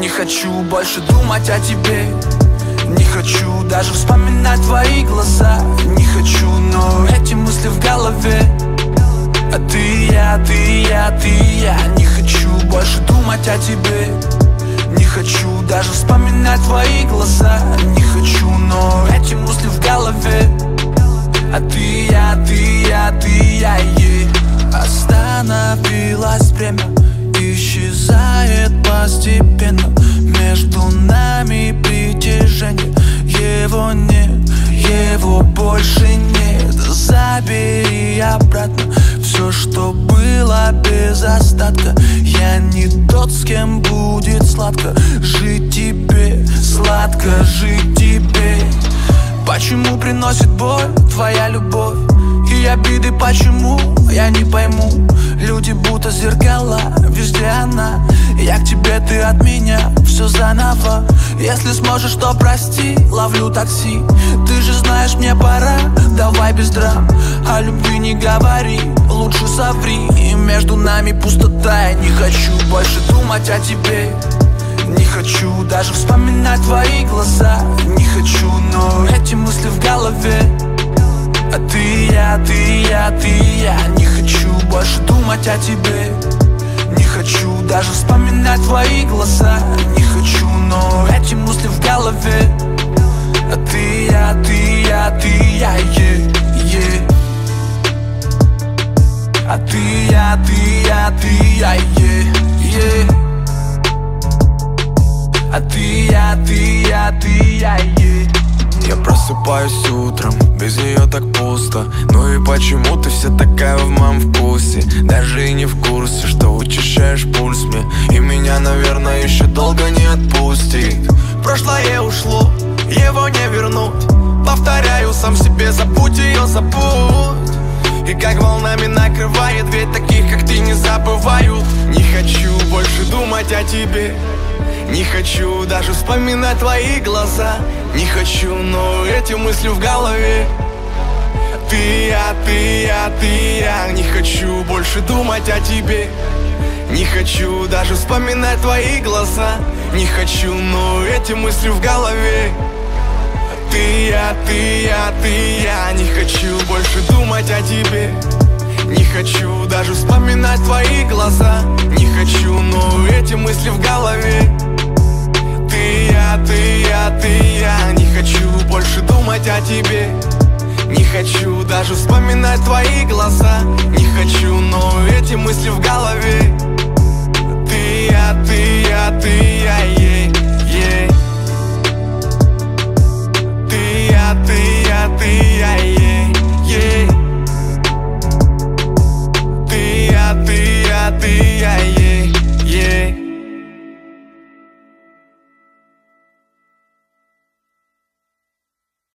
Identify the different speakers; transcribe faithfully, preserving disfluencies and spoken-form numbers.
Speaker 1: Не хочу больше думать о тебе. Не хочу даже вспоминать твои глаза. Не хочу, но эти мысли в голове. А ты, я, ты, я, ты, я. Не хочу больше думать о тебе. Не хочу даже вспоминать твои глаза. Не хочу, но эти мысли в голове. А ты, я, ты, я, ты, я, yeah. Остановилось время, исчезает постепенно. Между нами притяжение. Его нет, его больше нет. Забери обратно все, что было без остатка. Я не тот, с кем будет сладко жить тебе, сладко жить тебе. Почему приносит боль твоя любовь и обиды, почему, я не пойму. Люди будто зеркала, везде она. Я к тебе, ты от меня, все заново. Если сможешь, то прости, ловлю такси. Ты же знаешь, мне пора, давай без драм. О любви не говори, лучше соври. И между нами пустота, я не хочу больше думать о тебе. Не хочу даже вспоминать твои глаза. Не хочу, но эти мысли в голове. А ты, я, ты, я, ты, я. Не хочу больше думать о тебе. Не хочу даже вспоминать твои глаза. Не хочу, но эти мысли в голове. А ты, я, ты, я, ты, я, yeah, yeah. А ты, я, ты, я, ты, я, yeah, yeah. А ты, я, ты, я, ты, я, yeah.
Speaker 2: Я просыпаюсь утром, без нее так пусто. Ну и почему ты вся такая в моем вкусе? Даже и не в курсе, что учащаешь пульс мне. И меня, наверное, еще долго не отпустит.
Speaker 3: Прошлое ушло, его не вернуть. Повторяю сам себе, забудь ее, забудь. И как волнами накрывает, ведь таких, как ты, не забываю. Не хочу больше думать о тебе. Не хочу даже вспоминать твои глаза. Не хочу, но эти мысли в голове. Ты, я, ты, я, ты, я. Не хочу больше думать о тебе. Не хочу даже вспоминать твои глаза. Не хочу, но эти мысли в голове. Ты, я, ты, я, ты, я. Не хочу больше думать о тебе. Не хочу даже вспоминать твои глаза. Не хочу, но эти мысли в голове. Ты, я, ты, я, ты, я. Не хочу больше думать о тебе. Не хочу даже вспоминать твои глаза. Не хочу, но эти мысли в